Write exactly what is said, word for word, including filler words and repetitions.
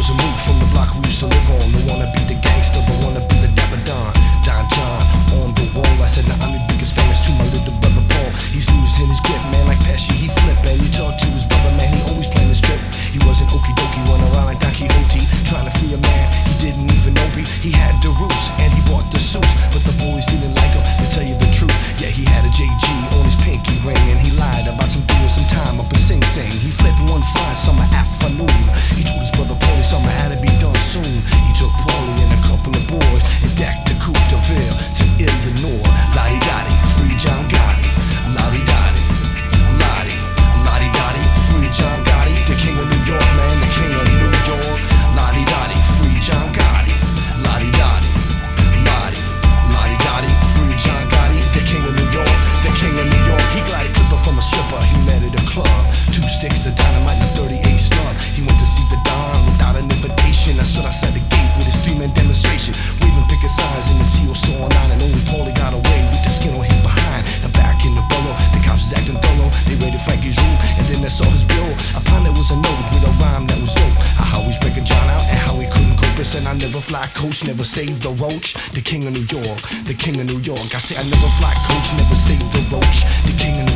was a move from the block we used to live on. Don't wanna be the gangster, but wanna be the dapper Don. Don John on the wall. I said, nah, I'm your biggest famous to my little brother Paul. He's loosed in his grip, man, like Pesci, he flip. And he talked to his brother, man, he always playing his trip. He wasn't okie dokie, run around like Don Quixote, trying to free a man he didn't even know he. He had the roots and he bought the suits, but the boys didn't like him, to tell you the truth. Yeah, he had a J G on his pinky ring, and he lied about some doing some time up in Sing Sing. He flipped one fine summer afternoon. He told his brother Paulie something had to be done soon. He took Paulie and a couple of boys and decked the Coupe de Ville to Illinois. Lottie Dottie, free John Gotti. Lottie Dottie, Lottie, Lottie Dottie, free John Gotti. The king of New York, man, the king of New York. Lottie Dottie, free John Gotti. Lottie Dottie, Lottie, Lottie Dottie, free John Gotti. The king of New York, the king of New York. He glided clipper from a stripper he met at a club. Two sticks of dynamite and a thirty-eight snub. He went to see the Don without an invitation. I stood outside the gate with his three-man demonstration, waving picket signs in the C O saw on nine, and only Paulie got away with the skin on his behind. Now back in the borough, the cops was acting thorough. They raided Frankie's room, and then they saw his bill. Upon it was a note with a rhyme that was dope. How he's breaking John out and how he couldn't cope. It said, I never fly coach, never saved the roach. The king of New York, the king of New York. I say I never fly coach, never saved the roach. The king of New